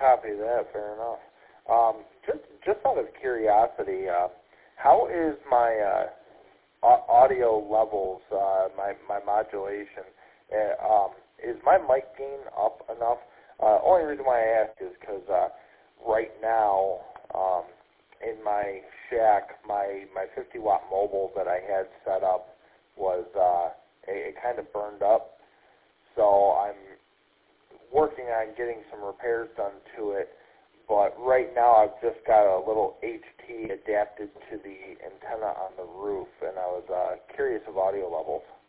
copy that. Fair enough. Just out of curiosity, how is my audio levels, my modulation? Is my mic gain up enough? Only reason why I ask is because right now in my shack, my 50-watt mobile that I had set up was it kind of burned up. So I'm working on getting some repairs done to it. But right now I've just got a little HT adapted to the antenna on the roof, and I was curious of audio levels.